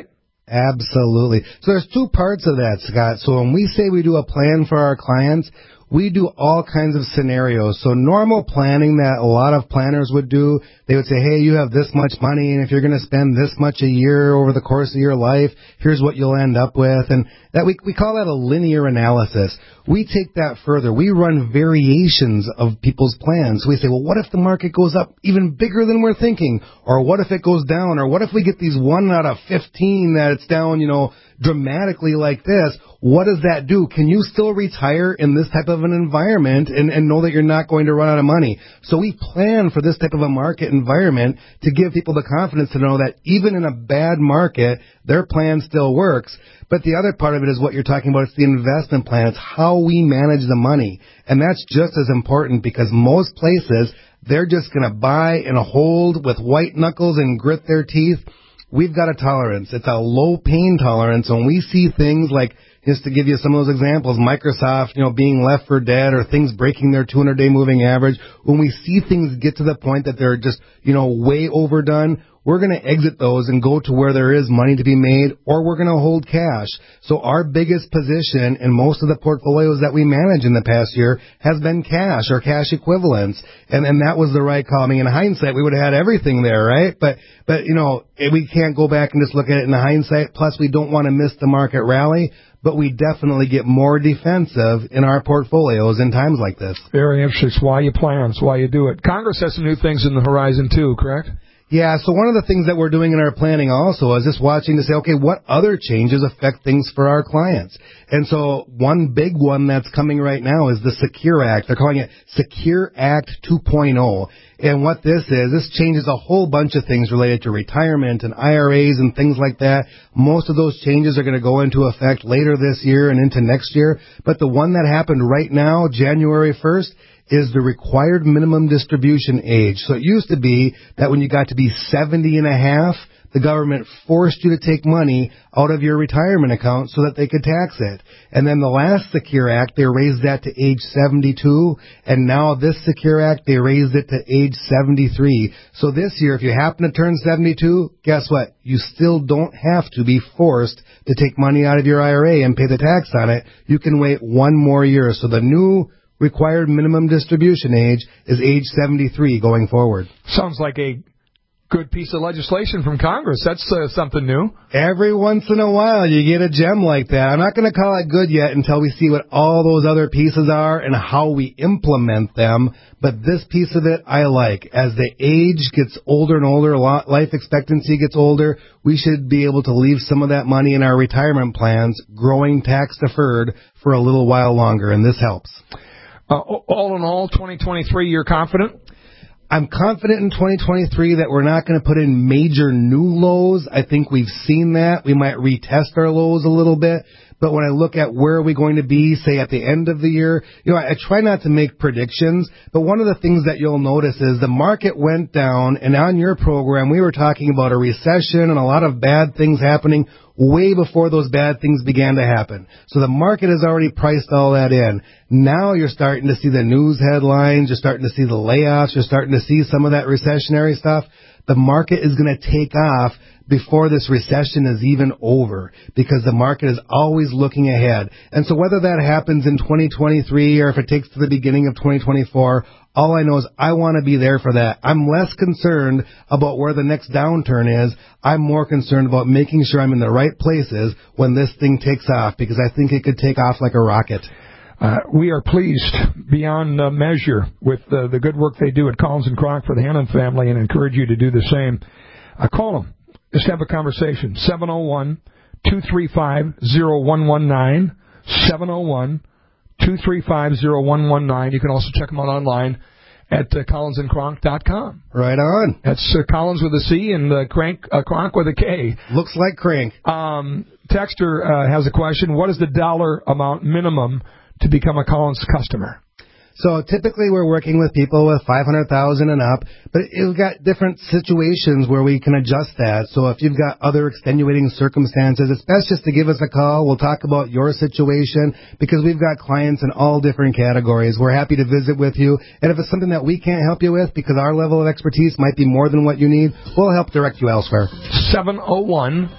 Absolutely. So there's two parts of that, Scott. So when we say we do a plan for our clients, we do all kinds of scenarios. So normal planning that a lot of planners would do, they would say, hey, you have this much money, and if you're going to spend this much a year over the course of your life, here's what you'll end up with. And that we we call that a linear analysis. We take that further. We run variations of people's plans. We say, well, what if the market goes up even bigger than we're thinking? Or what if it goes down? Or what if we get these one out of fifteen that it's down, you know, dramatically like this? What does that do? Can you still retire in this type of an environment and, and know that you're not going to run out of money? So we plan for this type of a market environment to give people the confidence to know that even in a bad market, their plan still works. But the other part of it is what you're talking about. It's the investment plan. It's how we manage the money. And that's just as important because most places, they're just going to buy and hold with white knuckles and grit their teeth. We've got a tolerance. It's a low pain tolerance. When we see things like, just to give you some of those examples, Microsoft, you know, being left for dead or things breaking their two hundred day moving average, when we see things get to the point that they're just, you know, way overdone, we're going to exit those and go to where there is money to be made, or we're going to hold cash. So our biggest position in most of the portfolios that we manage in the past year has been cash or cash equivalents. And, and that was the right call. I mean, in hindsight, we would have had everything there, right? But, but, you know, we can't go back and just look at it in hindsight. Plus, we don't want to miss the market rally. But we definitely get more defensive in our portfolios in times like this. Very interesting. It's why you plan. It's why you do it. Congress has some new things in the horizon, too, correct? Yeah, so one of the things that we're doing in our planning also is just watching to say, okay, what other changes affect things for our clients? And so one big one that's coming right now is the Secure Act. They're calling it Secure Act two point oh. And what this is, this changes a whole bunch of things related to retirement and I R As and things like that. Most of those changes are going to go into effect later this year and into next year. But the one that happened right now, January first, is the required minimum distribution age. So it used to be that when you got to be seventy and a half, the government forced you to take money out of your retirement account so that they could tax it. And then the last Secure Act, they raised that to age seventy-two. And now this Secure Act, they raised it to age seventy-three. So this year, if you happen to turn seventy-two, guess what? You still don't have to be forced to take money out of your I R A and pay the tax on it. You can wait one more year. So the new required minimum distribution age is age seventy-three going forward. Sounds like a good piece of legislation from Congress. That's uh, something new. Every once in a while you get a gem like that. I'm not going to call it good yet until we see what all those other pieces are and how we implement them. But this piece of it I like. As the age gets older and older, life expectancy gets older, we should be able to leave some of that money in our retirement plans, growing tax deferred for a little while longer, and this helps. Uh, all in all, twenty twenty-three, you're confident? I'm confident in twenty twenty-three that we're not going to put in major new lows. I think we've seen that. We might retest our lows a little bit. But when I look at where are we going to be, say, at the end of the year, you know, I, I try not to make predictions. But one of the things that you'll notice is the market went down, and on your program, we were talking about a recession and a lot of bad things happening way before those bad things began to happen. So the market has already priced all that in. Now you're starting to see the news headlines, you're starting to see the layoffs, you're starting to see some of that recessionary stuff. The market is going to take off before this recession is even over, because the market is always looking ahead. And so whether that happens in twenty twenty-three or if it takes to the beginning of twenty twenty-four, all I know is I want to be there for that. I'm less concerned about where the next downturn is. I'm more concerned about making sure I'm in the right places when this thing takes off, because I think it could take off like a rocket. Uh, we are pleased beyond uh, measure with uh, the good work they do at Collins and Kronk for the Hannon family, and encourage you to do the same. Uh, call them. Just have a conversation. seven oh one, two three five, oh one one nine. seven oh one, two three five, oh one one nine. You can also check them out online at uh, collins and kronk dot com. Right on. That's uh, Collins with a C and uh, Crank, uh, Kronk with a K. Looks like Crank. Um, Texter uh, has a question. What is the dollar amount minimum to become a Collins customer? So typically we're working with people with five hundred thousand dollars and up, but we've got different situations where we can adjust that. So if you've got other extenuating circumstances, it's best just to give us a call. We'll talk about your situation, because we've got clients in all different categories. We're happy to visit with you. And if it's something that we can't help you with because our level of expertise might be more than what you need, we'll help direct you elsewhere. seven oh one,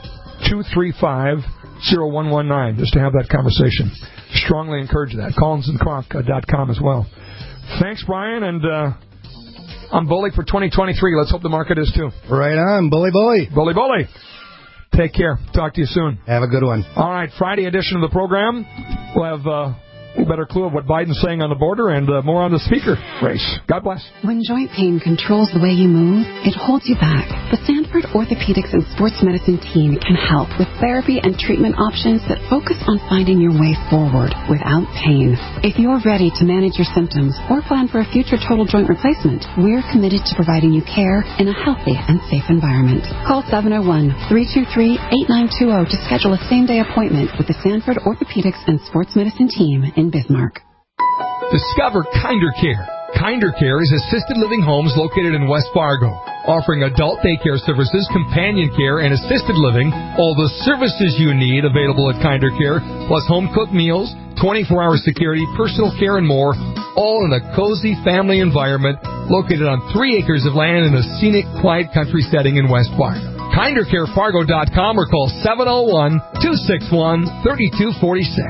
two three five, zero one one nine, just to have that conversation. Strongly encourage that. collins and crock dot com as well. Thanks, Brian, and uh, I'm bully for twenty twenty-three. Let's hope the market is too. Right on. Bully, bully. Bully, bully. Take care. Talk to you soon. Have a good one. All right, Friday edition of the program. We'll have uh, a better clue of what Biden's saying on the border and uh, more on the speaker race. God bless. When joint pain controls the way you move, it holds you back. The Sanford Orthopedics and Sports Medicine team can help with therapy and treatment options that focus on finding your way forward without pain. If you're ready to manage your symptoms or plan for a future total joint replacement, we're committed to providing you care in a healthy and safe environment. Call seven oh one, three two three, eight nine two zero to schedule a same-day appointment with the Sanford Orthopedics and Sports Medicine team in Bismarck. Discover Kinder Care. Kinder Care is assisted living homes located in West Fargo, offering adult daycare services, companion care, and assisted living. All the services you need available at Kinder Care, plus home-cooked meals, twenty-four hour security, personal care, and more, all in a cozy family environment located on three acres of land in a scenic, quiet country setting in West Fargo. kinder care fargo dot com or call seven oh one, two six one, three two four six.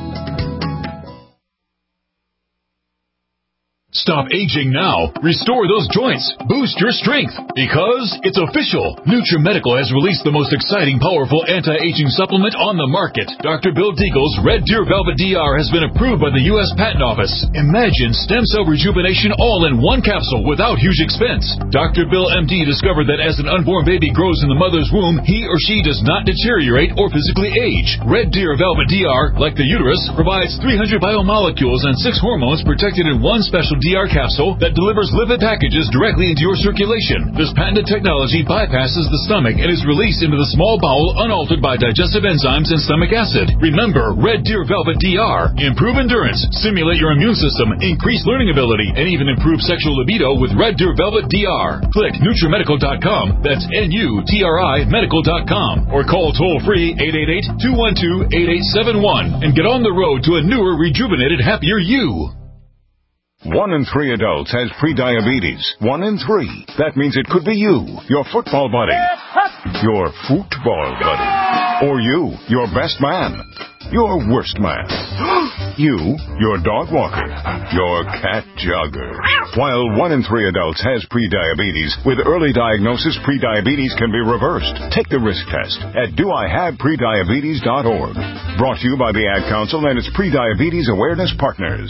Stop aging now. Restore those joints. Boost your strength. Because it's official. NutriMedical has released the most exciting, powerful anti-aging supplement on the market. Doctor Bill Deagle's Red Deer Velvet D R has been approved by the U S Patent Office. Imagine stem cell rejuvenation all in one capsule without huge expense. Doctor Bill M D discovered that as an unborn baby grows in the mother's womb, he or she does not deteriorate or physically age. Red Deer Velvet D R, like the uterus, provides three hundred biomolecules and six hormones protected in one special D R capsule that delivers lipid packages directly into your circulation. This patented technology bypasses the stomach and is released into the small bowel unaltered by digestive enzymes and stomach acid. Remember, Red Deer Velvet D R. Improve endurance, stimulate your immune system, increase learning ability, and even improve sexual libido with Red Deer Velvet D R. Click NutriMedical dot com, that's N U T R I medical dot com, or call toll-free eight eight eight, two one two, eight eight seven one and get on the road to a newer, rejuvenated, happier you. One in three adults has prediabetes. One in three. That means it could be you, your football buddy, your football buddy, or you, your best man, your worst man, you, your dog walker, your cat jogger. While one in three adults has prediabetes, with early diagnosis, prediabetes can be reversed. Take the risk test at do I have prediabetes dot org. Brought to you by the Ad Council and its Prediabetes Awareness Partners.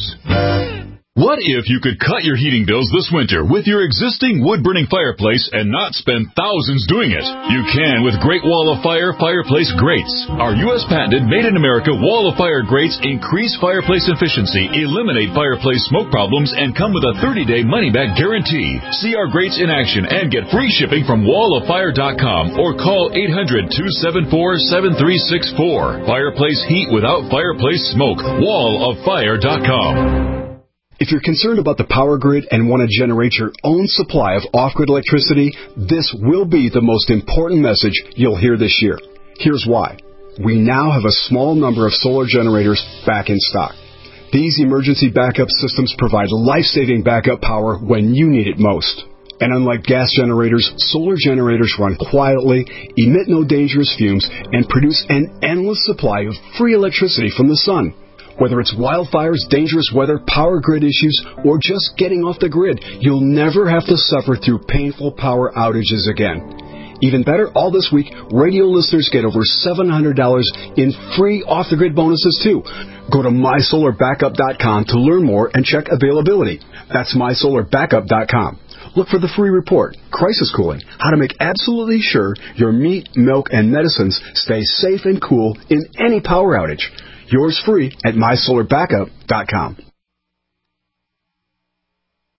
What if you could cut your heating bills this winter with your existing wood-burning fireplace and not spend thousands doing it? You can with Great Wall of Fire Fireplace Grates. Our U S patented made-in-America Wall of Fire grates increase fireplace efficiency, eliminate fireplace smoke problems, and come with a thirty day money-back guarantee. See our grates in action and get free shipping from wall of fire dot com or call eight hundred, two seven four, seven three six four. Fireplace heat without fireplace smoke. wall of fire dot com. If you're concerned about the power grid and want to generate your own supply of off-grid electricity, this will be the most important message you'll hear this year. Here's why. We now have a small number of solar generators back in stock. These emergency backup systems provide life-saving backup power when you need it most. And unlike gas generators, solar generators run quietly, emit no dangerous fumes, and produce an endless supply of free electricity from the sun. Whether it's wildfires, dangerous weather, power grid issues, or just getting off the grid, you'll never have to suffer through painful power outages again. Even better, all this week, radio listeners get over seven hundred dollars in free off-the-grid bonuses, too. Go to my solar backup dot com to learn more and check availability. That's my solar backup dot com. Look for the free report, Crisis Cooling, how to make absolutely sure your meat, milk, and medicines stay safe and cool in any power outage. Yours free at my solar backup dot com.